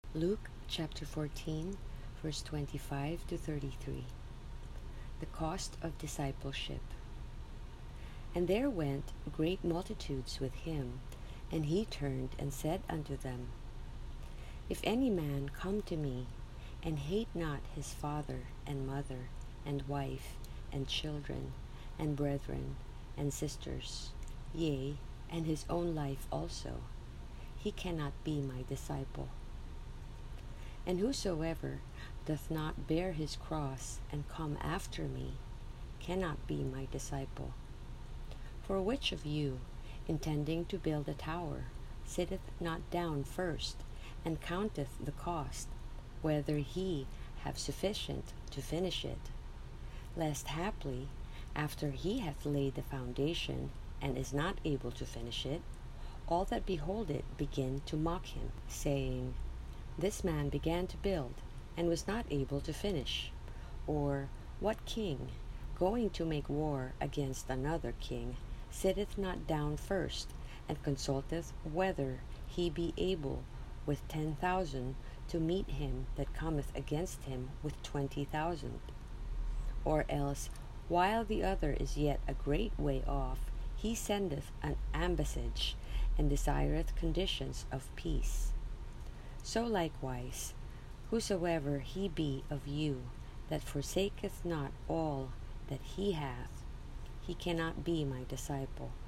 Luke chapter 14, verse 25 to 33. The cost of discipleship. And there went great multitudes with him, and he turned and said unto them, If any man come to me, and hate not his father and mother, and wife, and children, and brethren, and sisters, yea, and his own life also, he cannot be my disciple. And whosoever doth not bear his cross and come after me cannot be my disciple. For which of you, intending to build a tower, sitteth not down first, and counteth the cost, whether he have sufficient to finish it? Lest haply, after he hath laid the foundation, and is not able to finish it, all that behold it begin to mock him, saying, This man began to build, and was not able to finish. Or, what king, going to make war against another king, sitteth not down first, and consulteth whether he be able with 10,000 to meet him that cometh against him with 20,000? Or else, while the other is yet a great way off, he sendeth an ambassage, and desireth conditions of peace. So likewise, whosoever he be of you that forsaketh not all that he hath, he cannot be my disciple.